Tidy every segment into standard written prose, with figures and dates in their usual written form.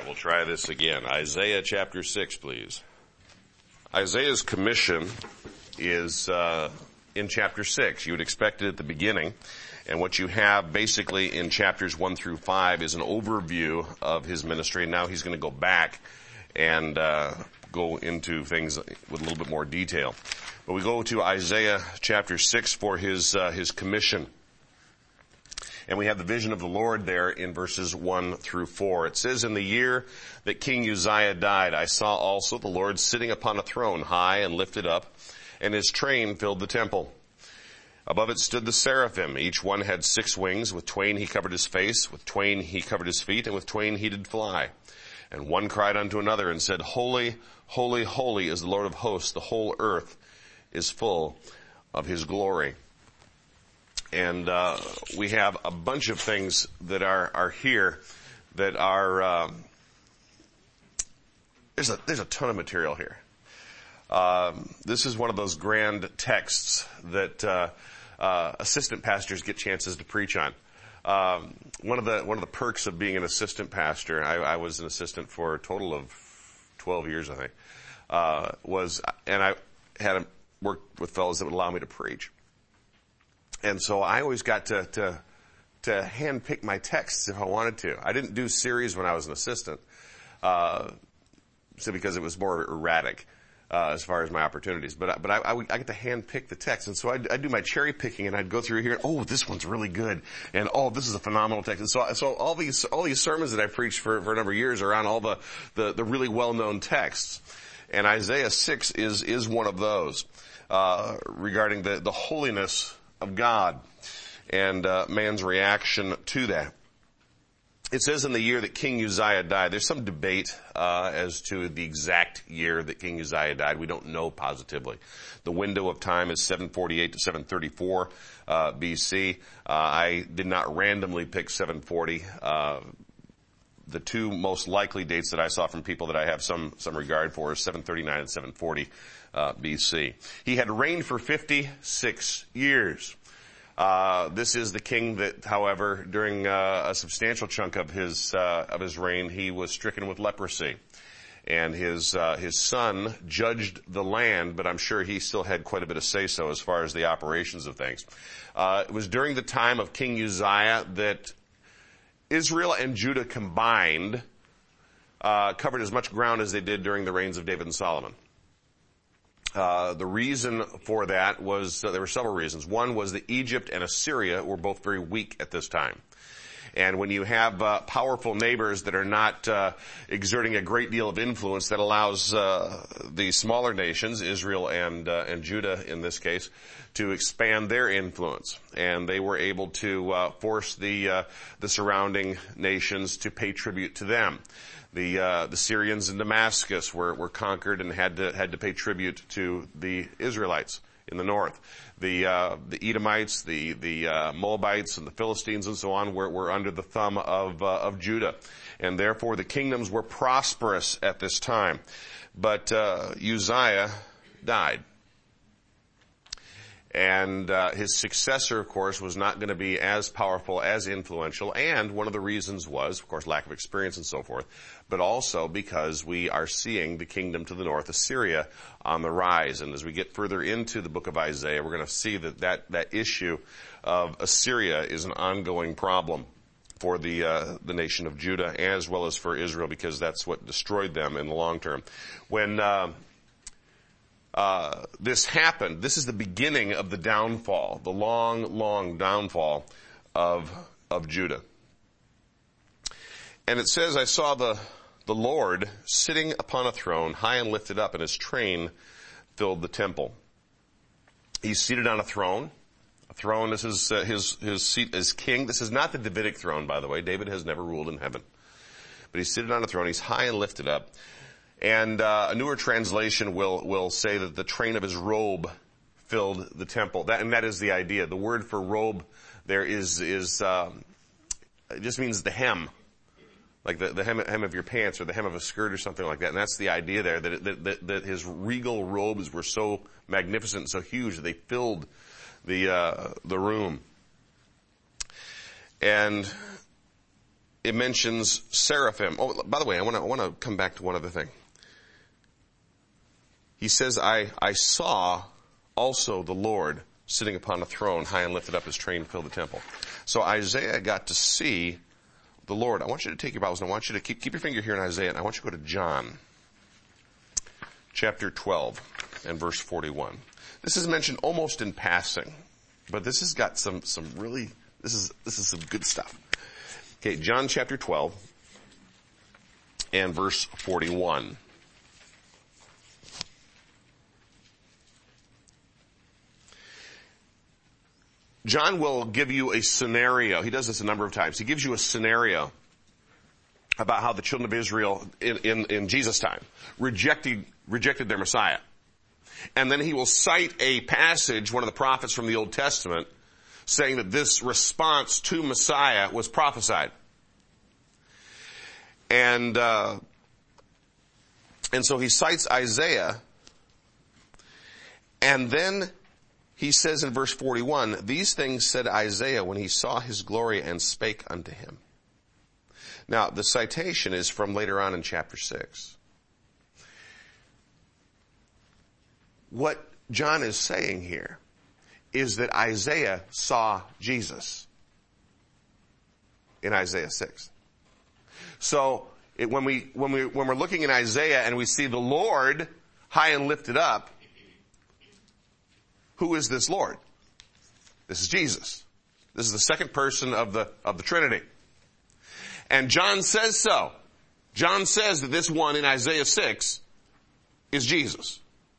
right, we'll try this again. Isaiah chapter 6, please. Isaiah's commission is in chapter 6. You would expect it at the beginning. And what you have basically in chapters 1 through 5 is an overview of his ministry. And now he's going to go back and go into things with a little bit more detail. But we go to Isaiah chapter 6 for his commission. And we have the vision of the Lord there in verses 1 through 4. It says, "In the year that King Uzziah died, I saw also the Lord sitting upon a throne, high and lifted up, and his train filled the temple. Above it stood the seraphim. Each one had 6 wings. With twain he covered his face, with twain he covered his feet, and with twain he did fly. And one cried unto another and said, Holy, holy, holy is the Lord of hosts. The whole earth is full of his glory." And we have a bunch of things that are here that are there's a ton of material here. This is one of those grand texts that assistant pastors get chances to preach on. One of the perks of being an assistant pastor, I was an assistant for a total of 12 years, I think, and I had worked with fellows that would allow me to preach. And so I always got to hand pick my texts if I wanted to. I didn't do series when I was an assistant, so because it was more erratic as far as my opportunities. But I get to hand pick the text, and so I'd do my cherry picking, and I'd go through here. Oh, this one's really good, and oh, this is a phenomenal text. And so all these sermons that I preached for a number of years are on all the really well known texts, and Isaiah 6 is one of those regarding the holiness of God and man's reaction to that. It says in the year that King Uzziah died. There's some debate as to the exact year that King Uzziah died. We don't know positively. The window of time is 748 to 734 BC. I did not randomly pick 740. The two most likely dates that I saw from people that I have some regard for is 739 and 740 BC. He had reigned for 56 years. This is the king that, however, during a substantial chunk of his reign, he was stricken with leprosy, and his son judged the land, but I'm sure he still had quite a bit of say-so as far as the operations of things. It was during the time of King Uzziah that Israel and Judah combined covered as much ground as they did during the reigns of David and Solomon. The reason for that was, there were several reasons. One was that Egypt and Assyria were both very weak at this time. And when you have powerful neighbors that are not exerting a great deal of influence, that allows the smaller nations, Israel and Judah in this case, to expand their influence. And they were able to force the surrounding nations to pay tribute to them. The Syrians in Damascus were conquered and had to pay tribute to the Israelites in the north. The Edomites, the Moabites, and the Philistines, and so on were under the thumb of Judah, and therefore the kingdoms were prosperous at this time. But Uzziah died. And his successor, of course, was not going to be as powerful, as influential, and one of the reasons was, of course, lack of experience and so forth, but also because we are seeing the kingdom to the north, Assyria, on the rise. And as we get further into the book of Isaiah, we're going to see that issue of Assyria is an ongoing problem for the nation of Judah as well as for Israel, because that's what destroyed them in the long term. When this happened, this is the beginning of the downfall, the long downfall of Judah. And it says, I saw the Lord sitting upon a throne, high and lifted up, and his train filled the temple. He's seated on a throne. A throne, this is his seat as king. This is not the Davidic throne, by the way. David has never ruled in heaven. But he's seated on a throne. He's high and lifted up. And a newer translation will say that the train of his robe filled the temple. That is the idea. The word for robe there is it just means the hem, like the hem of your pants or the hem of a skirt or something like that. And that's the idea there, that his regal robes were so magnificent and so huge that they filled the room. And it mentions seraphim. Oh, by the way, I want to come back to one other thing. He says, I saw also the Lord sitting upon a throne, high and lifted up, his train filled the temple. So Isaiah got to see the Lord. I want you to take your Bibles and I want you to keep your finger here in Isaiah, and I want you to go to John chapter 12 and verse 41. This is mentioned almost in passing, but this has got some really, this is some good stuff. Okay, John chapter 12 and verse 41. John will give you a scenario. He does this a number of times. He gives you a scenario about how the children of Israel in Jesus' time rejected their Messiah. And then he will cite a passage, one of the prophets from the Old Testament, saying that this response to Messiah was prophesied. And so he cites Isaiah, and then he says in verse 41, these things said Isaiah when he saw his glory and spake unto him. Now, the citation is from later on in chapter 6. What John is saying here is that Isaiah saw Jesus in Isaiah 6. So when we're looking in Isaiah and we see the Lord high and lifted up, who is this Lord? This is Jesus. This is the second person of the Trinity. And John says so. John says that this one in Isaiah 6 is Jesus.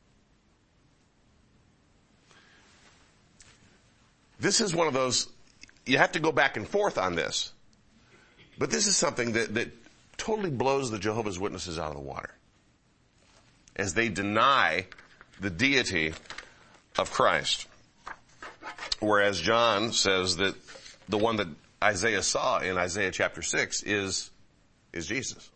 This is one of those, you have to go back and forth on this. But this is something that totally blows the Jehovah's Witnesses out of the water, as they deny the deity of Christ. Whereas John says that the one that Isaiah saw in Isaiah chapter 6 is Jesus.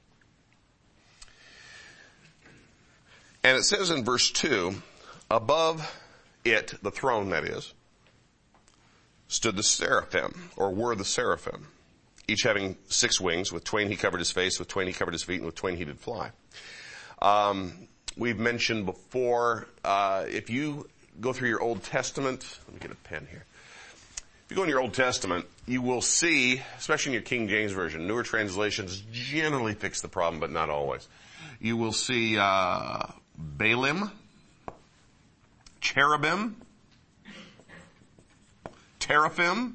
And it says in verse 2, above it, the throne that is, stood the seraphim, or were the seraphim, each having 6 wings. With twain he covered his face, with twain he covered his feet, and with twain he did fly. We've mentioned before, if you go through your Old Testament, let me get a pen here. If you go in your Old Testament, you will see, especially in your King James Version, newer translations generally fix the problem, but not always. You will see Baalim, cherubim, teraphim,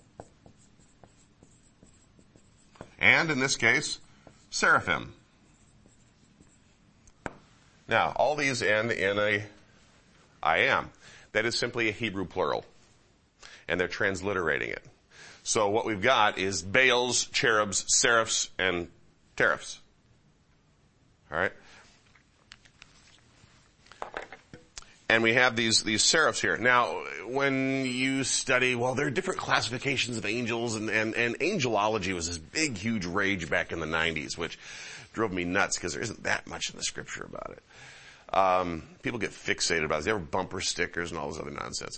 and in this case, seraphim. Now, all these end in a I am. That is simply a Hebrew plural. And they're transliterating it. So what we've got is Baals, cherubs, seraphs, and teraphs. Alright? And we have these seraphs here. Now, when you study, well, there are different classifications of angels, and angelology was this big, huge rage back in the 90s, which drove me nuts because there isn't that much in the scripture about it. People get fixated about it. There were bumper stickers and all this other nonsense.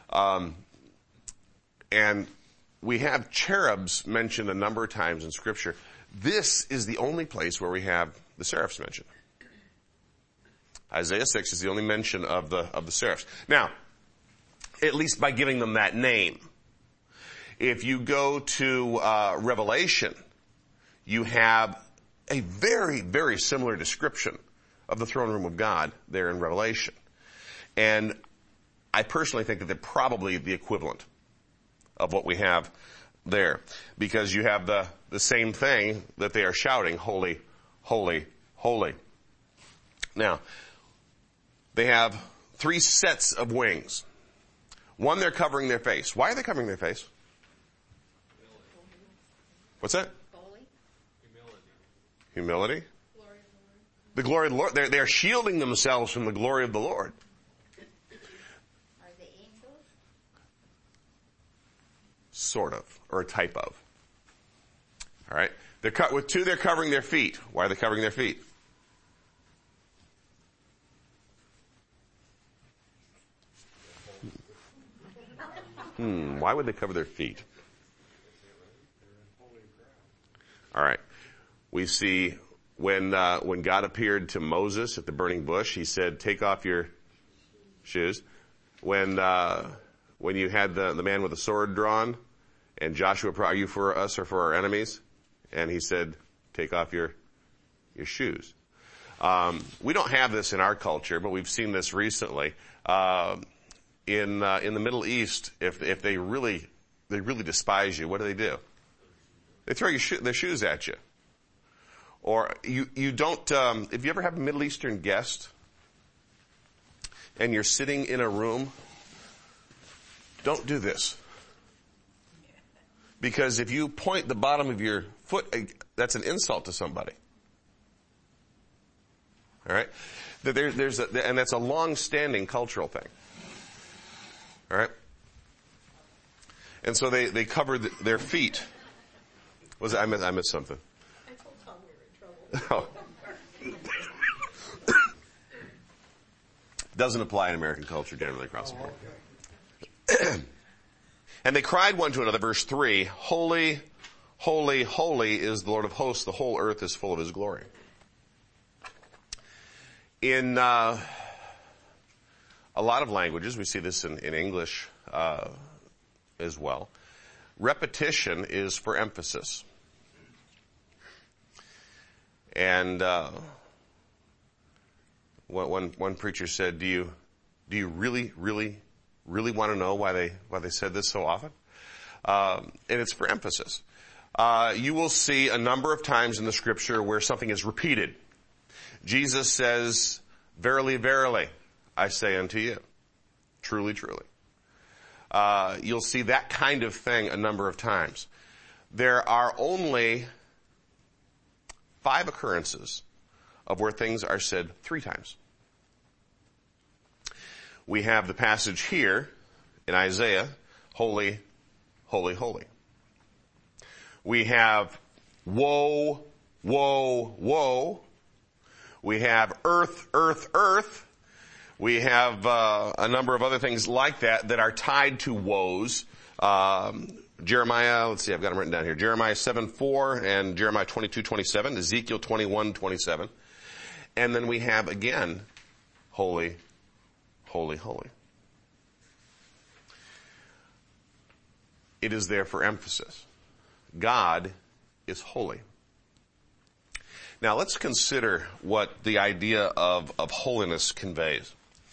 And we have cherubs mentioned a number of times in Scripture. This is the only place where we have the seraphs mentioned. Isaiah 6 is the only mention of the seraphs. Now, at least by giving them that name. If you go to Revelation, you have a very, very similar description of the throne room of God there in Revelation. And I personally think that they're probably the equivalent of what we have there, because you have the same thing that they are shouting, holy, holy, holy. Now, they have 3 sets of wings. One, they're covering their face. Why are they covering their face? What's that? Holy. Humility. The glory of the Lord. They are shielding themselves from the glory of the Lord. Are they angels? Sort of, or a type of. All right. With 2, they're covering their feet. Why are they covering their feet? Why would they cover their feet? All right. We see when God appeared to Moses at the burning bush, he said, take off your shoes. When you had the man with the sword drawn, and Joshua, are you for us or for our enemies? And he said, take off your shoes. We don't have this in our culture, but we've seen this recently. In the Middle East, if they really despise you, what do? They throw their shoes at you. Or you don't, if you ever have a Middle Eastern guest and you're sitting in a room, don't do this. Because if you point the bottom of your foot, that's an insult to somebody. All right? And that's a long-standing cultural thing. All right? And so they covered their feet. I missed something. I told Tom we were in trouble. Oh. Doesn't apply in American culture generally across the board. Okay. And they cried one to another, verse 3, Holy, holy, holy is the Lord of hosts. The whole earth is full of his glory. In a lot of languages, we see this in English as well, repetition is for emphasis. And one preacher said, do you really want to know why they said this so often? And it's for emphasis. You will see a number of times in the scripture where something is repeated. Jesus says, verily, verily, I say unto you. Truly, truly. You'll see that kind of thing a number of times. There are only 5 occurrences of where things are said 3 times. We have the passage here in Isaiah, holy, holy, holy. We have woe, woe, woe. We have earth, earth, earth. We have a number of other things like that are tied to woes. Jeremiah, let's see, I've got them written down here. Jeremiah 7:4 and Jeremiah 22:27, Ezekiel 21:27. And then we have again, holy, holy, holy. It is there for emphasis. God is holy. Now let's consider what the idea of holiness conveys.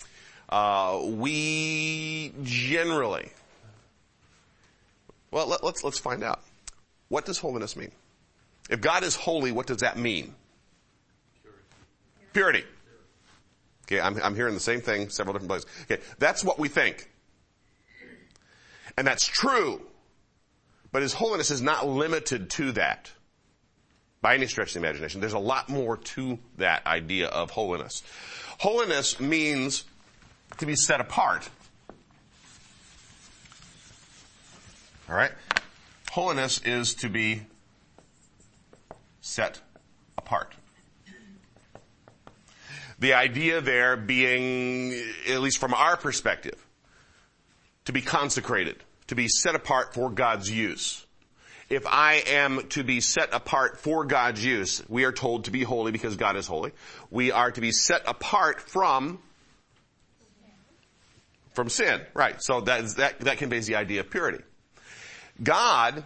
We generally, well, let's find out. What does holiness mean? If God is holy, what does that mean? Purity. Okay, I'm hearing the same thing several different places. Okay, that's what we think. And that's true. But his holiness is not limited to that by any stretch of the imagination. There's a lot more to that idea of holiness. Holiness means to be set apart. All right? Holiness is to be set apart. The idea there being, at least from our perspective, to be consecrated, to be set apart for God's use. If I am to be set apart for God's use, we are told to be holy because God is holy. We are to be set apart from sin. Right. So that conveys the idea of purity. God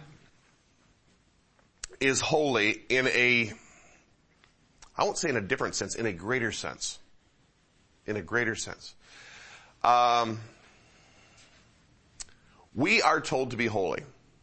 is holy in I won't say in a different sense, in a greater sense. In a greater sense. We are told to be holy.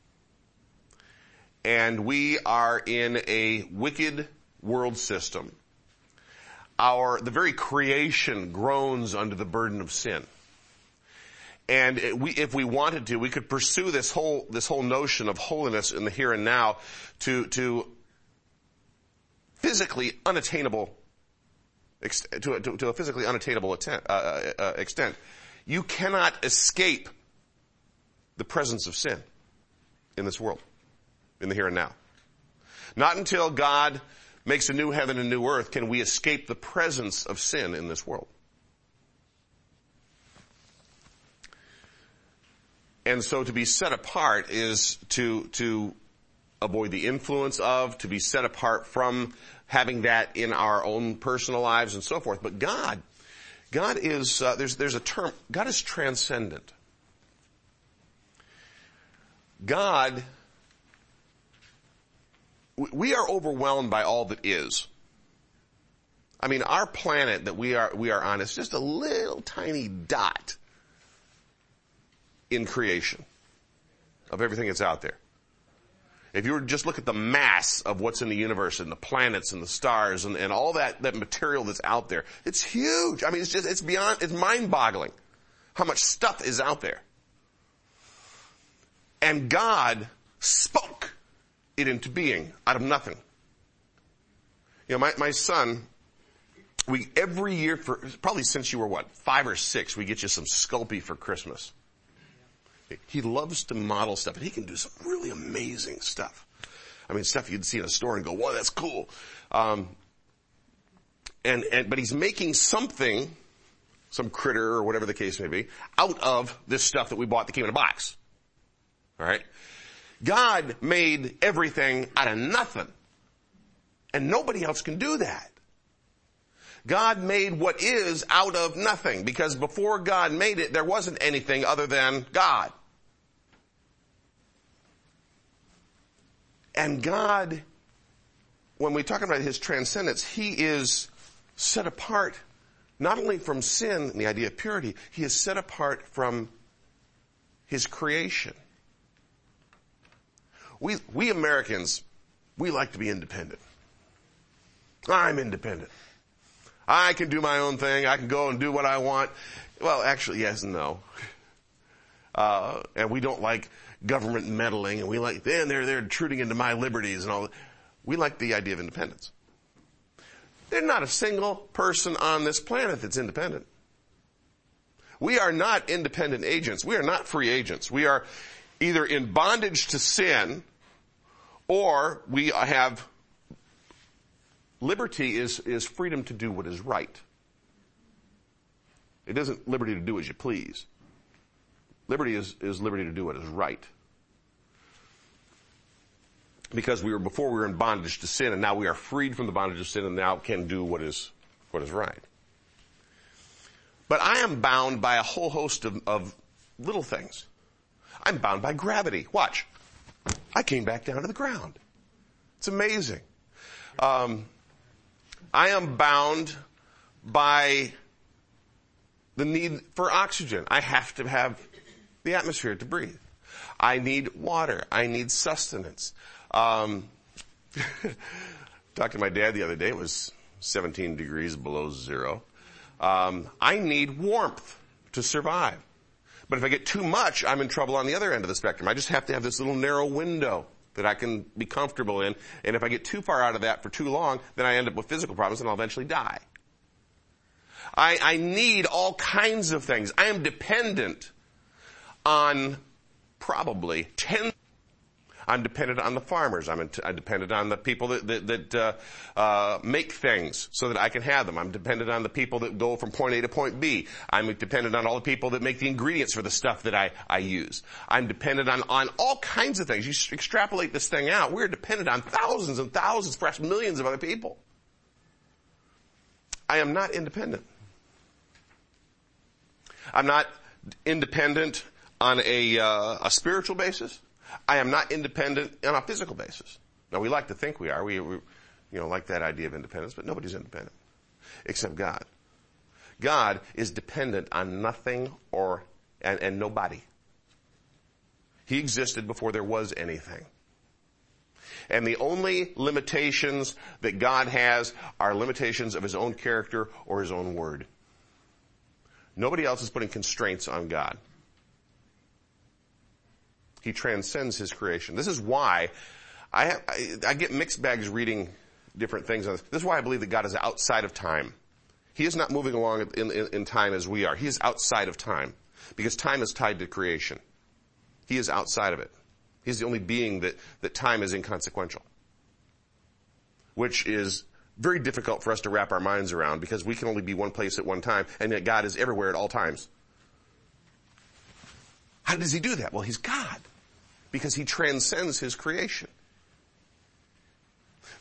And we are in a wicked world system. The very creation groans under the burden of sin. And if we wanted to, we could pursue this whole notion of holiness in the here and now to physically unattainable, to a physically unattainable extent. You cannot escape the presence of sin in this world, in the here and now. Not until God makes a new heaven and new earth can we escape the presence of sin in this world. And so to be set apart is to avoid the influence of, to be set apart from having that in our own personal lives and so forth. But God is, there's a term, God is transcendent. God, we are overwhelmed by all that is. I mean, our planet that we are on is just a little tiny dot in creation of everything that's out there. If you were to just look at the mass of what's in the universe and the planets and the stars and all that material that's out there, it's huge. I mean, it's mind-boggling how much stuff is out there. And God spoke it into being out of nothing. You know, my son, every year probably since you were 5 or 6, we get you some Sculpey for Christmas. He loves to model stuff, and he can do some really amazing stuff. I mean, stuff you'd see in a store and go, "Wow, that's cool." But he's making something, some critter or whatever the case may be, out of this stuff that we bought that came in a box. All right? God made everything out of nothing, and nobody else can do that. God made what is out of nothing, because before God made it, there wasn't anything other than God. And God, when we talk about his transcendence, he is set apart not only from sin and the idea of purity, he is set apart from his creation. We Americans, we like to be independent. I'm independent. I can do my own thing. I can go and do what I want. Well, actually, yes and no. And we don't like government meddling, and we like, they're intruding into my liberties and all that. We like the idea of independence. There's not a single person on this planet that's independent. We are not independent agents. We are not free agents. We are either in bondage to sin, or we have liberty is freedom to do what is right. It isn't liberty to do as you please. Liberty is liberty to do what is right. Because before we were in bondage to sin, and now we are freed from the bondage of sin, and now can do what is right. But I am bound by a whole host of little things. I'm bound by gravity. Watch. I came back down to the ground. It's amazing. I am bound by the need for oxygen. I have to have the atmosphere to breathe. I need water. I need sustenance. Talked to my dad the other day. It was 17 degrees below zero. I need warmth to survive. But if I get too much, I'm in trouble on the other end of the spectrum. I just have to have this little narrow window that I can be comfortable in. And if I get too far out of that for too long, then I end up with physical problems and I'll eventually die. I need all kinds of things. I am dependent on probably 10. I'm dependent on the farmers. I'm dependent on the people that make things so that I can have them. I'm dependent on the people that go from point A to point B. I'm dependent on all the people that make the ingredients for the stuff that I use. I'm dependent on all kinds of things. You extrapolate this thing out, we're dependent on thousands and thousands, perhaps millions of other people. I am not independent. I'm not independent on a spiritual basis. I am not independent on a physical basis. Now, we like to think we are. We like that idea of independence, but nobody's independent except God. God is dependent on nothing and nobody. He existed before there was anything. And the only limitations that God has are limitations of his own character or his own word. Nobody else is putting constraints on God. He transcends his creation. This is why I get mixed bags reading different things on this. This is why I believe that God is outside of time. He is not moving along in time as we are. He is outside of time because time is tied to creation. He is outside of it. He's the only being that time is inconsequential, which is very difficult for us to wrap our minds around because we can only be one place at one time, and yet God is everywhere at all times. How does he do that? Well, he's God because he transcends his creation.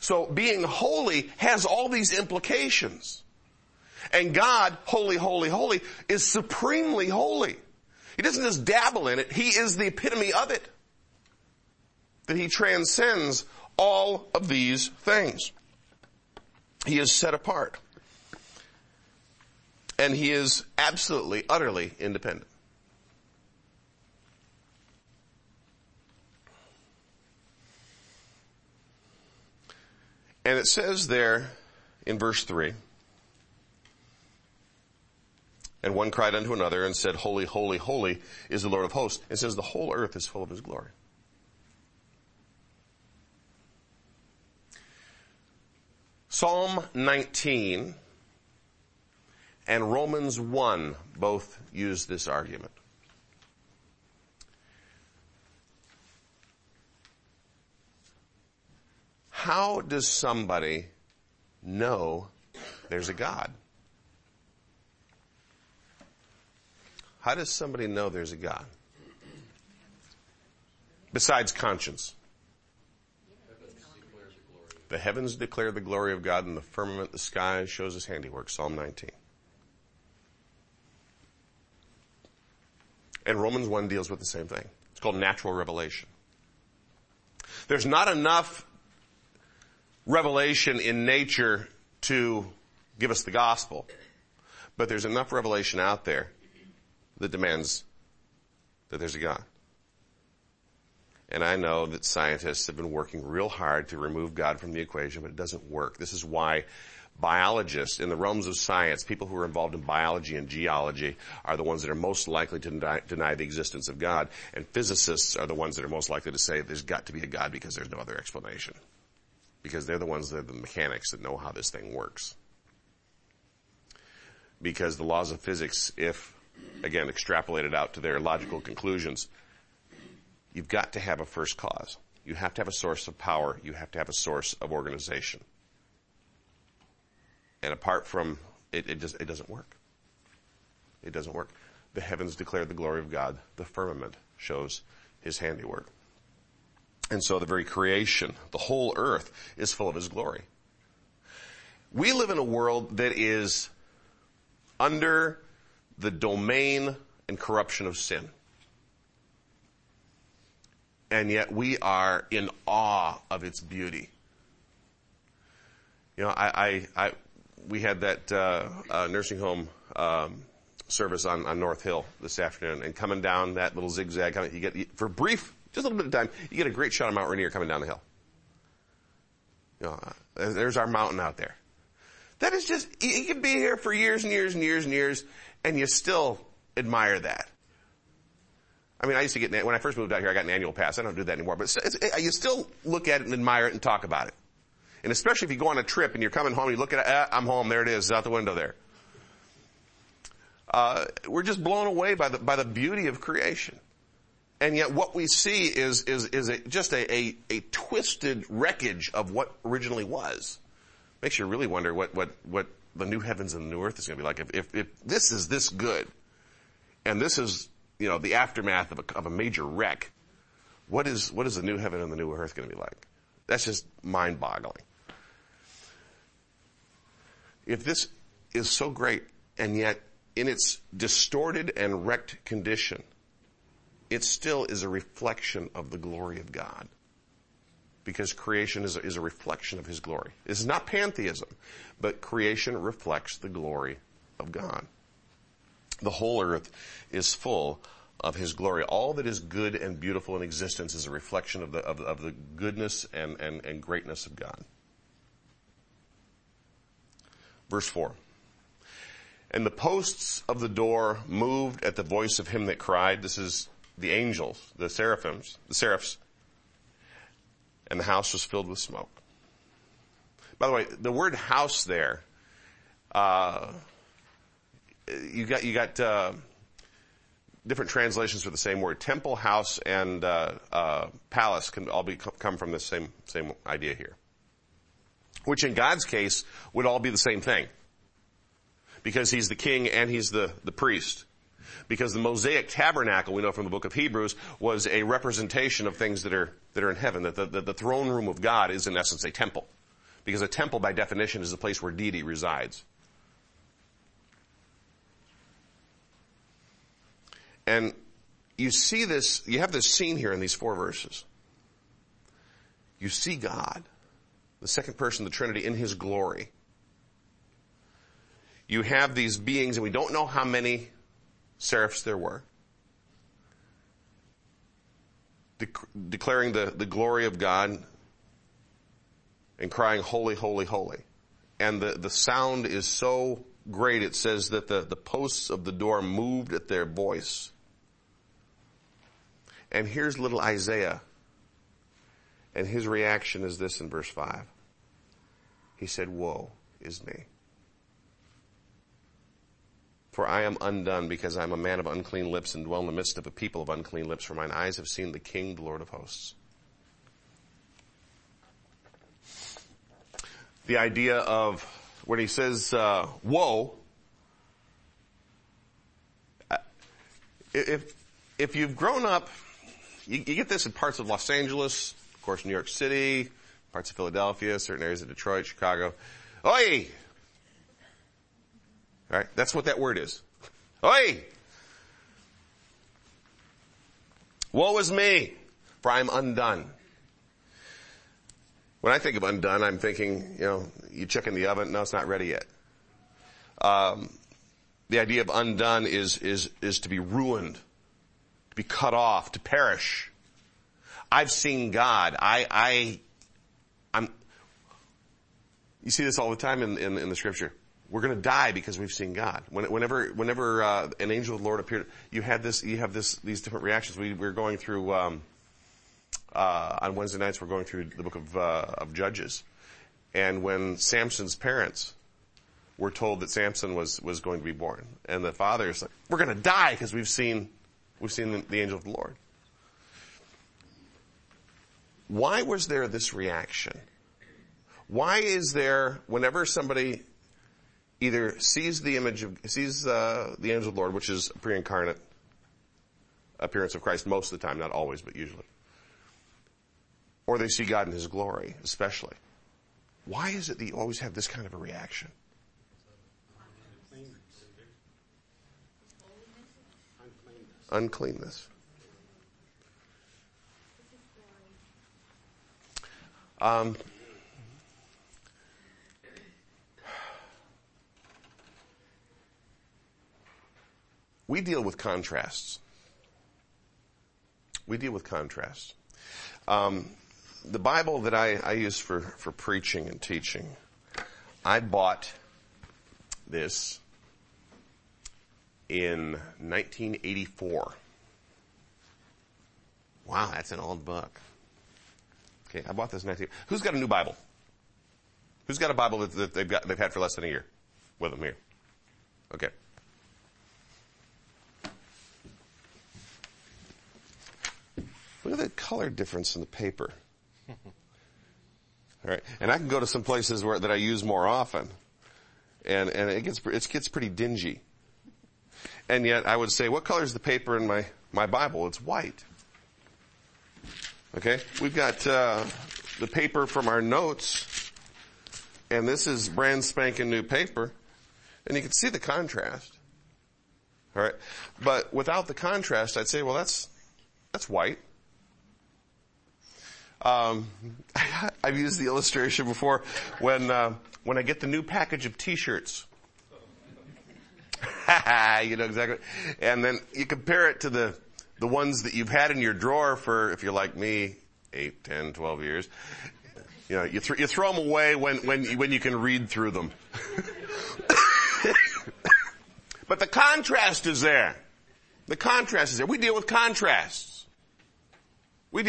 So being holy has all these implications. And God, holy, holy, holy, is supremely holy. He doesn't just dabble in it. He is the epitome of it. That he transcends all of these things. He is set apart. And he is absolutely, utterly independent. And it says there in verse 3, and one cried unto another and said, Holy, holy, holy is the Lord of hosts. It says the whole earth is full of his glory. Psalm 19 and Romans 1 both use this argument. How does somebody know there's a God? How does somebody know there's a God? Besides conscience. The heavens declare the glory of God, and the firmament, the sky, shows his handiwork. Psalm 19. And Romans 1 deals with the same thing. It's called natural revelation. There's not enough revelation in nature to give us the gospel, but there's enough revelation out there that demands that there's a God. And I know that scientists have been working real hard to remove God from the equation, but it doesn't work. This is why biologists in the realms of science, people who are involved in biology and geology, are the ones that are most likely to deny the existence of God. And physicists are the ones that are most likely to say there's got to be a God because there's no other explanation. Because they're the ones that are the mechanics that know how this thing works. Because the laws of physics, if, again, extrapolated out to their logical conclusions, you've got to have a first cause. You have to have a source of power. You have to have a source of organization. And apart from it, it doesn't work. It doesn't work. The heavens declare the glory of God. The firmament shows his handiwork. And so the very creation, the whole earth, is full of his glory. We live in a world that is under the domain and corruption of sin. And yet we are in awe of its beauty. You know, we had that nursing home service on North Hill this afternoon, and coming down that little zigzag, you get, for brief, just a little bit of time, you get a great shot of Mount Rainier coming down the hill. You know, there's our mountain out there. That is just, you can be here for years and years and years and years, and you still admire that. I mean, I used to get, when I first moved out here, I got an annual pass. I don't do that anymore, but you still look at it and admire it and talk about it. And especially if you go on a trip and you're coming home, you look at it, I'm home, there it is, out the window there. We're just blown away by the beauty of creation. And yet what we see is just a twisted wreckage of what originally was. Makes you really wonder what the new heavens and the new earth is going to be like. If this is this good, and this is, you know, the aftermath of a major wreck, what is the new heaven and the new earth going to be like? That's just mind-boggling. If this is so great, and yet in its distorted and wrecked condition, it still is a reflection of the glory of God. Because creation is a reflection of his glory. This is not pantheism, but creation reflects the glory of God. The whole earth is full of his glory. All that is good and beautiful in existence is a reflection of the goodness and greatness of God. Verse 4. And the posts of the door moved at the voice of him that cried. This is the angels, the seraphs. And the house was filled with smoke. By the way, the word house there, you got different translations for the same word. Temple, house, and palace can all come from the same idea here. Which in God's case would all be the same thing. Because he's the king and he's the priest. Because the Mosaic tabernacle, we know from the book of Hebrews, was a representation of things that are in heaven. That the throne room of God is in essence a temple. because a temple by definition is a place where deity resides. And you see this, you have this scene here in these 4 verses. You see God, the second person of the Trinity, in his glory. You have these beings, and we don't know how many seraphs there were, declaring the glory of God and crying, holy, holy, holy. And the sound is so great, it says that the posts of the door moved at their voice. And here's little Isaiah. And his reaction is this in verse 5. He said, woe is me. For I am undone, because I am a man of unclean lips and dwell in the midst of a people of unclean lips, for mine eyes have seen the King, the Lord of hosts. The idea of, when he says, woe, if you've grown up, you get this in parts of Los Angeles, of course New York City, parts of Philadelphia, certain areas of Detroit, Chicago. Oi! All right, that's what that word is. Oi! Woe is me, for I am undone. When I think of undone, I'm thinking, you check in the oven, no, it's not ready yet. The idea of undone is to be ruined, to be cut off, to perish. I've seen God. I'm. You see this all the time in the Scripture. We're going to die because we've seen God. Whenever an angel of the Lord appeared, you have these different reactions. We're going through on Wednesday nights. We're going through the book of Judges, and when Samson's parents were told that Samson was going to be born, and the father is like, "We're going to die because we've seen the angel of the Lord." Why was there this reaction? Why is there, whenever somebody either sees the angel of the Lord, which is a pre-incarnate appearance of Christ most of the time, not always, but usually, or they see God in his glory, especially, why is it that you always have this kind of a reaction? Uncleanness. We deal with contrasts. The Bible that I use for preaching and teaching, I bought this in 1984. Wow, that's an old book. Okay, I bought this in 19. Who's got a new Bible? Who's got a Bible that they've had for less than a year with them here? Okay. Look at the color difference in the paper. All right, and I can go to some places that I use more often, and it gets pretty dingy. And yet I would say, what color is the paper in my Bible? It's white. Okay, we've got the paper from our notes, and this is brand spanking new paper, and you can see the contrast. All right, but without the contrast, I'd say, well, that's white. I've used the illustration before when I get the new package of T-shirts. You know exactly. And then you compare it to the ones that you've had in your drawer for, if you're like me, 8, 10, 12 years. You throw them away when you can read through them. But the contrast is there. The contrast is there. We deal with contrasts. We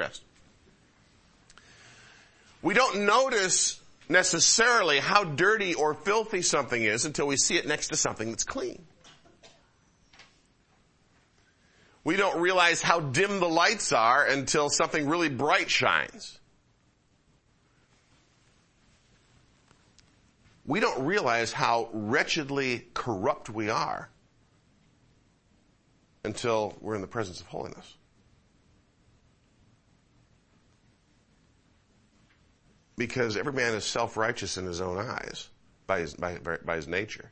don't notice necessarily how dirty or filthy something is until we see it next to something that's clean. We don't realize how dim the lights are until something really bright shines. We don't realize how wretchedly corrupt we are until we're in the presence of holiness. Because every man is self-righteous in his own eyes by his nature.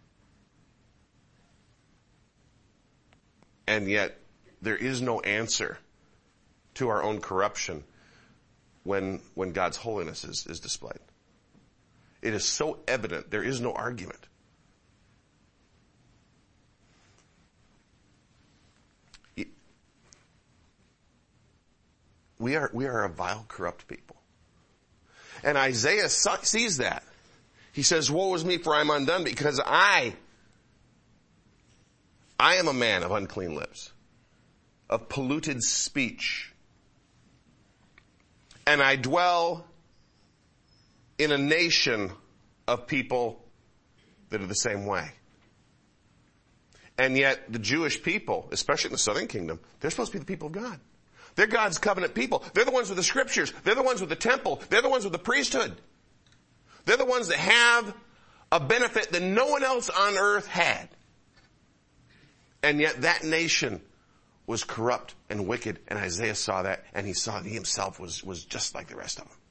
And yet, there is no answer to our own corruption when God's holiness is displayed. It is so evident, there is no argument. We are a vile, corrupt people. And Isaiah sees that. He says, woe is me, for I am undone, because I am a man of unclean lips, of polluted speech. And I dwell in a nation of people that are the same way. And yet the Jewish people, especially in the southern kingdom, they're supposed to be the people of God. They're God's covenant people. They're the ones with the scriptures. They're the ones with the temple. They're the ones with the priesthood. They're the ones that have a benefit that no one else on earth had. And yet that nation was corrupt and wicked, and Isaiah saw that, and he saw that he himself was just like the rest of them.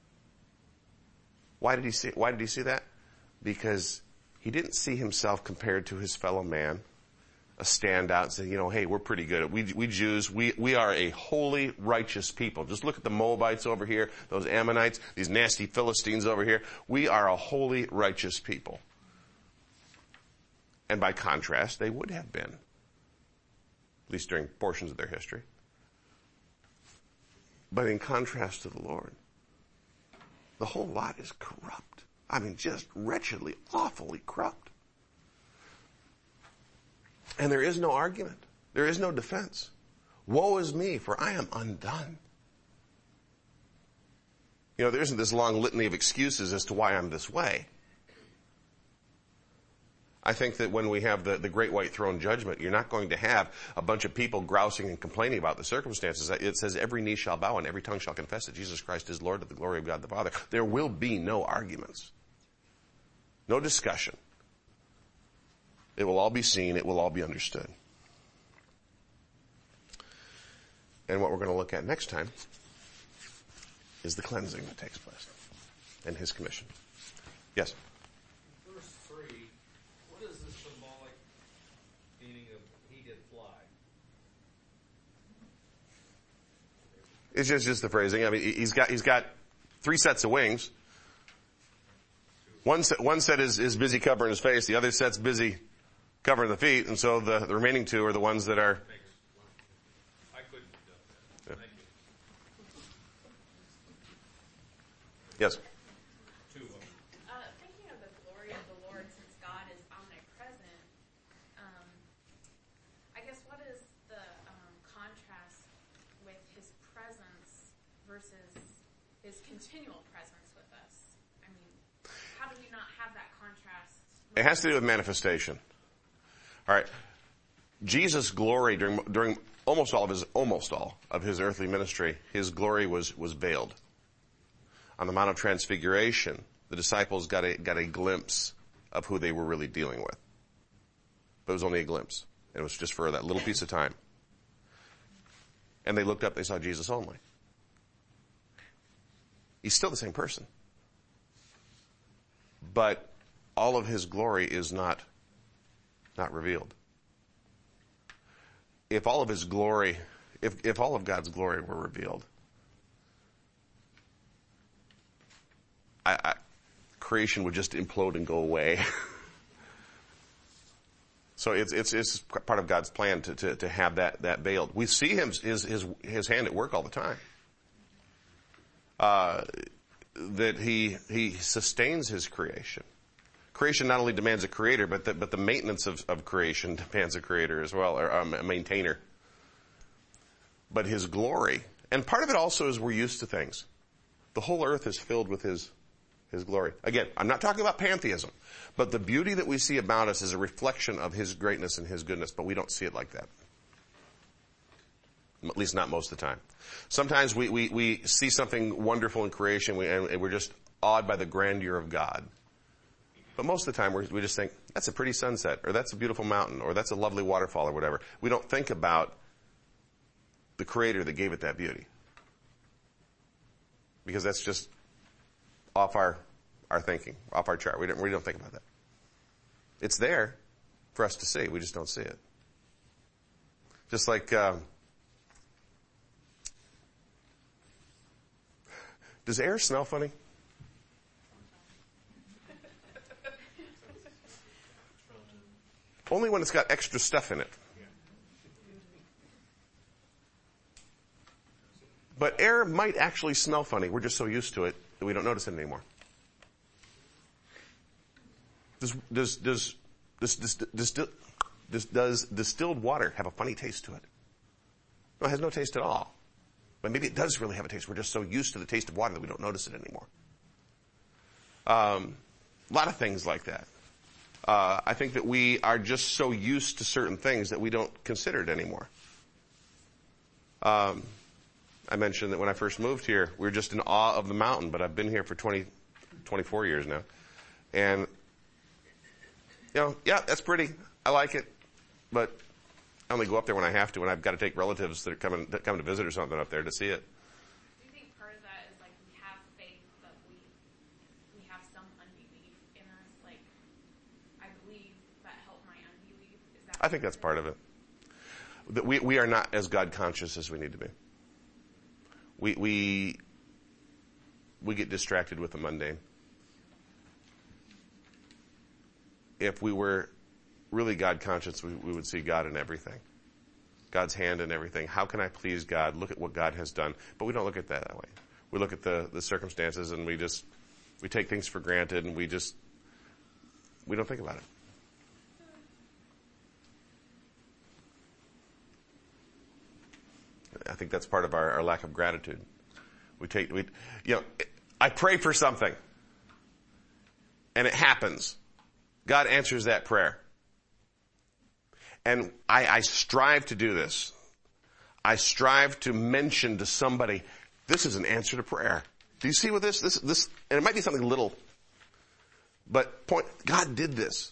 Why did he see that? Because he didn't see himself compared to his fellow man, a standout and say, hey, we're pretty good. We Jews, we are a holy, righteous people. Just look at the Moabites over here, those Ammonites, these nasty Philistines over here. We are a holy, righteous people. And by contrast, they would have been, at least during portions of their history. But in contrast to the Lord, the whole lot is corrupt. I mean, just wretchedly, awfully corrupt. And there is no argument. There is no defense. Woe is me, for I am undone. There isn't this long litany of excuses as to why I'm this way. I think that when we have the great white throne judgment, you're not going to have a bunch of people grousing and complaining about the circumstances. It says every knee shall bow and every tongue shall confess that Jesus Christ is Lord to the glory of God the Father. There will be no arguments. No discussion. It will all be seen. It will all be understood. And what we're going to look at next time is the cleansing that takes place and his commission. Yes? Verse 3, what is the symbolic meaning of he did fly? It's just the phrasing. I mean, he's got 3 sets of wings. One set is busy covering his face. The other set's busy covering the feet, and so the remaining 2 are the ones that are... I couldn't have done that. Thank you. Yes? 2 of them. Thinking of the glory of the Lord, since God is omnipresent, I guess what is the contrast with his presence versus his continual presence with us? I mean, how do we not have that contrast? It has to do with manifestation. All right. Jesus' glory during almost all of his earthly ministry, his glory was veiled. On the Mount of Transfiguration, the disciples got a glimpse of who they were really dealing with. But it was only a glimpse. It was just for that little piece of time. And they looked up, they saw Jesus only. He's still the same person. But all of his glory is not revealed. If all of his glory, if all of God's glory were revealed, creation would just implode and go away. So it's part of God's plan to have that veiled. We see his hand at work all the time. That he sustains his creation. Creation not only demands a creator, but the maintenance of creation demands a creator as well, or a maintainer. But his glory, and part of it also is we're used to things. The whole earth is filled with his glory. Again, I'm not talking about pantheism, but the beauty that we see about us is a reflection of his greatness and his goodness, but we don't see it like that. At least not most of the time. Sometimes we see something wonderful in creation and we're just awed by the grandeur of God. But most of the time we just think, that's a pretty sunset, or that's a beautiful mountain, or that's a lovely waterfall, or whatever. We don't think about the creator that gave it that beauty. Because that's just off our thinking, off our chart. We don't think about that. It's there for us to see. We just don't see it. Just like, does air smell funny? Only when it's got extra stuff in it. But air might actually smell funny. We're just so used to it that we don't notice it anymore. Does distilled water have a funny taste to it? No, it has no taste at all. But maybe it does really have a taste. We're just so used to the taste of water that we don't notice it anymore. A lot of things like that. I think that we are just so used to certain things that we don't consider it anymore. I mentioned that when I first moved here, we were just in awe of the mountain, but I've been here for 24 years now. And, yeah, that's pretty. I like it. But I only go up there when I have to, and I've got to take relatives that come to visit or something up there to see it. Do you think part of that is like we have faith, but we have some unbelief in us? Like, I believe that helped my unbelief. Is that? I think that's part of it. That we are not as God conscious as we need to be. We get distracted with the mundane. If we were really God conscious, we would see God in everything. God's hand in everything. How can I please God? Look at what God has done. But we don't look at that way. We look at the circumstances and we take things for granted and we don't think about it. I think that's part of our lack of gratitude. I pray for something and it happens. God answers that prayer. And I strive to do this. I strive to mention to somebody, this is an answer to prayer. Do you see what this, and it might be something little, but God did this.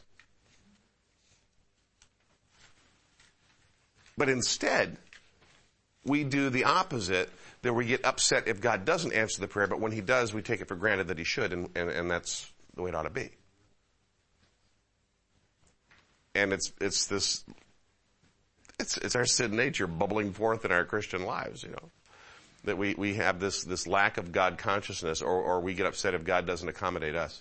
But instead, we do the opposite, that we get upset if God doesn't answer the prayer, but when he does, we take it for granted that he should, and that's the way it ought to be. And it's our sin nature bubbling forth in our Christian lives, that we have this lack of God consciousness, or we get upset if God doesn't accommodate us.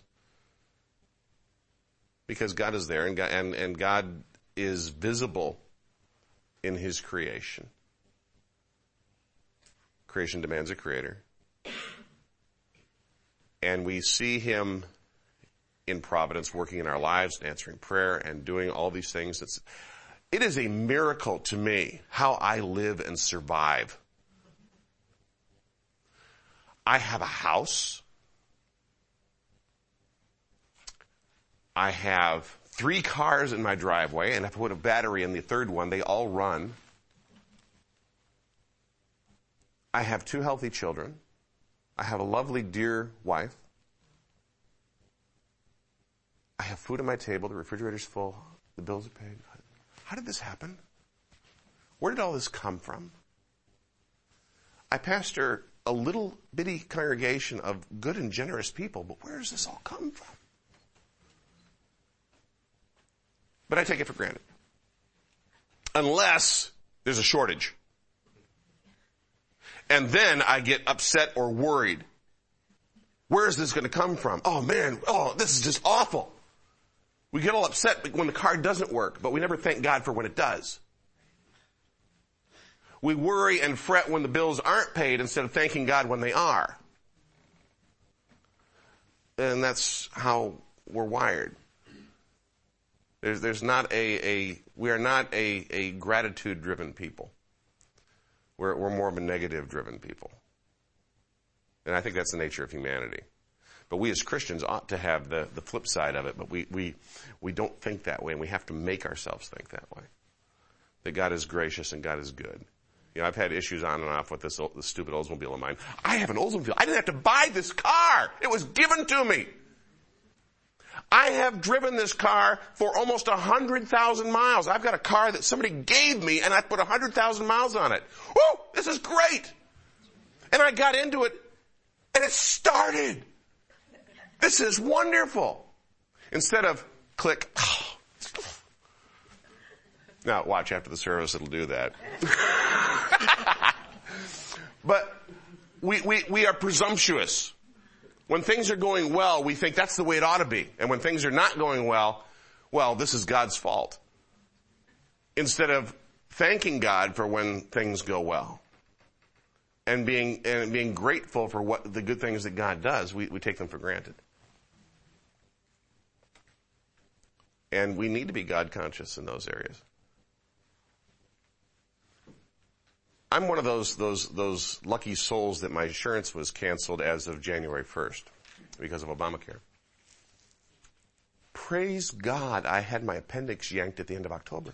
Because God is there, and God is visible in his creation. Creation demands a creator. And we see him in providence working in our lives and answering prayer and doing all these things. It is a miracle to me how I live and survive. I have a house. I have 3 cars in my driveway, and if I put a battery in the third one, they all run. I have 2 healthy children. I have a lovely, dear wife. I have food on my table. The refrigerator's full. The bills are paid. How did this happen? Where did all this come from? I pastor a little bitty congregation of good and generous people, but where does this all come from? But I take it for granted. Unless there's a shortage. And then I get upset or worried. Where is this going to come from? Oh man, this is just awful. We get all upset when the card doesn't work, but we never thank God for when it does. We worry and fret when the bills aren't paid instead of thanking God when they are. And that's how we're wired. There's not we are not a gratitude-driven people. We're more of a negative-driven people. And I think that's the nature of humanity. But we as Christians ought to have the flip side of it, but we don't think that way, and we have to make ourselves think that way. That God is gracious and God is good. I've had issues on and off with this stupid Oldsmobile of mine. I have an Oldsmobile. I didn't have to buy this car. It was given to me. I have driven this car for almost 100,000 miles. I've got a car that somebody gave me, and I put 100,000 miles on it. Woo! This is great! And I got into it, and it started. This is wonderful. Instead of click. Now watch, after the service it'll do that. But we are presumptuous. When things are going well, we think that's the way it ought to be. And when things are not going well, this is God's fault. Instead of thanking God for when things go well. And being grateful for what the good things that God does, we take them for granted. And we need to be God conscious in those areas. I'm one of those lucky souls that my insurance was canceled as of January 1st because of Obamacare. Praise God, I had my appendix yanked at the end of October.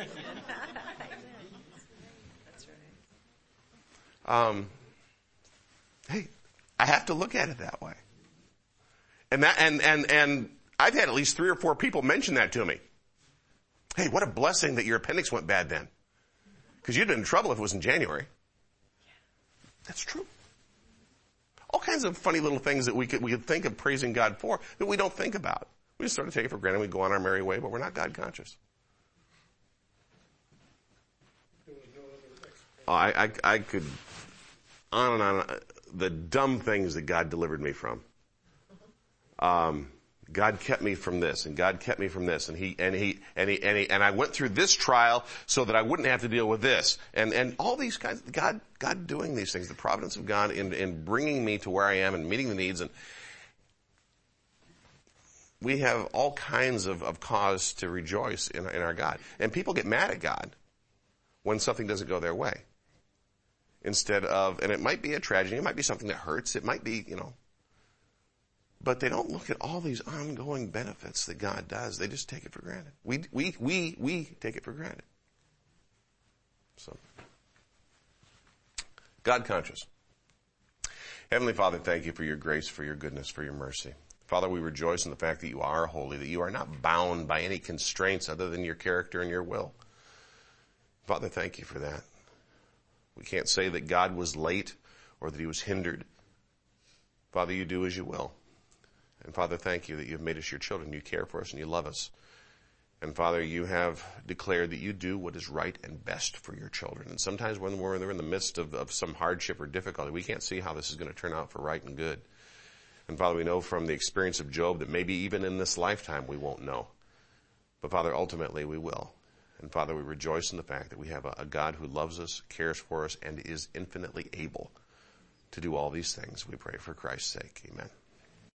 Hey, I have to look at it that way. And I've had at least 3 or 4 people mention that to me. Hey, what a blessing that your appendix went bad then. Because you'd been in trouble if it was in January. That's true. All kinds of funny little things that we could think of praising God for that we don't think about. We just sort of take it for granted. We go on our merry way, but we're not God conscious. I could on and on. The dumb things that God delivered me from. God kept me from this, and God kept me from this, and I went through this trial so that I wouldn't have to deal with this, and all these kinds. God doing these things, the providence of God in bringing me to where I am and meeting the needs, and we have all kinds of cause to rejoice in our God. And people get mad at God when something doesn't go their way. Instead of, and it might be a tragedy, it might be something that hurts, it might be, but they don't look at all these ongoing benefits that God does. They just take it for granted. We take it for granted. So, God conscious. Heavenly Father, thank you for your grace, for your goodness, for your mercy. Father, we rejoice in the fact that you are holy, that you are not bound by any constraints other than your character and your will. Father, thank you for that. We can't say that God was late or that he was hindered. Father, you do as you will. And Father, thank you that you've made us your children. You care for us and you love us. And Father, you have declared that you do what is right and best for your children. And sometimes when we're in the midst of some hardship or difficulty, we can't see how this is going to turn out for right and good. And Father, we know from the experience of Job that maybe even in this lifetime we won't know. But Father, ultimately we will. And Father, we rejoice in the fact that we have a God who loves us, cares for us, and is infinitely able to do all these things. We pray for Christ's sake. Amen.